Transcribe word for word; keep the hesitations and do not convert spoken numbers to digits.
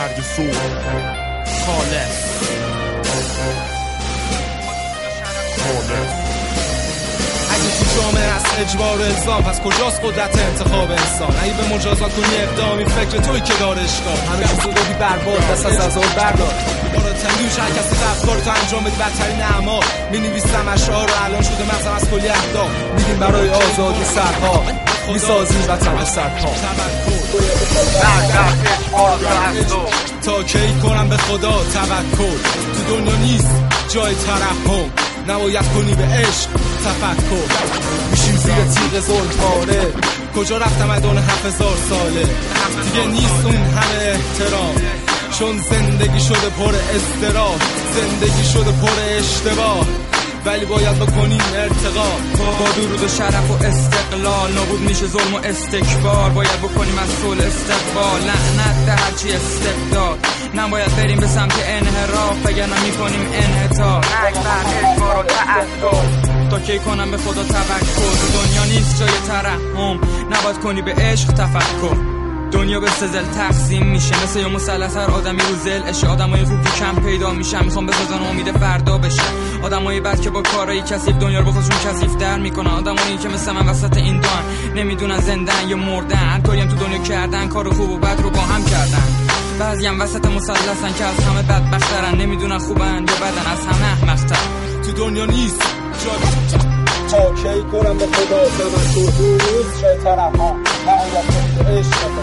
مرگ صبح خالص خالص. اگه تو جامعه هست اجبار و الزام، پس کجاست قدرت انتخاب انسان؟ اگه به مجازات کنی اقدامی، فکر توی که داره اشکال. همه چیز رو دادی برباد، دست از ازار بردار. برای تنگیوش هر کسی افکار تو انجام بدی بدترین اعمال. می‌نویسم اشعار رو الان شده مغزم از کلی اهداف. میگیم برای آزادی سرها میسازیم وطن به سرها. تا کی کنم به خدا توکل؟ تو دنیا نیست جای ترحم، نباید کنی به عشق تفکر. میشیم زیر تیغ ظلم پاره، کجا رفت تمدن هفت هزار ساله؟ دیگه نیست اون همه احترام، چون زندگی شده پر اضطراب، زندگی شده پر اشتباه، ولی باید بکنیم ارتقا. با درود و شرف و استقلال نابود میشه ظلم و استکبار. باید بکنیم از صلح استقبال، لعنت به هرچی استبداد. نباید بریم به سمت انحراف، وگرنه میکنیم انحطاط. اجبار و تعصب تا کی کنم به خدا توکل؟ دنیا نیست جای ترحم، نباید کنی به عشق تفکر. دنیا به سزل تقسیم میشه، مثل یه مثلث، هر آدمی رو ضلعشه. آدمای خوب که کم پیدا میشن، میخوام بسازن امید فردا بشه. آدمای بد که با کارهای کثیف دنیا رو به خودشون کثیف‌تر میکنن. آدمایی که مثل من وسط این دان نمیدونن زندن یا مردن. هر کاری هم تو دنیا کردن، کار خوب و بد رو با هم کردن. بعضی هم وسط مثلثن که از همه بدبخترن، نمیدونن خوبن یا بدن، از همه احمق‌تر. تو دنیا نیست جای تا کی کنم به خدا توکل؟ نیست جای ترحم، نباید کنی به عشق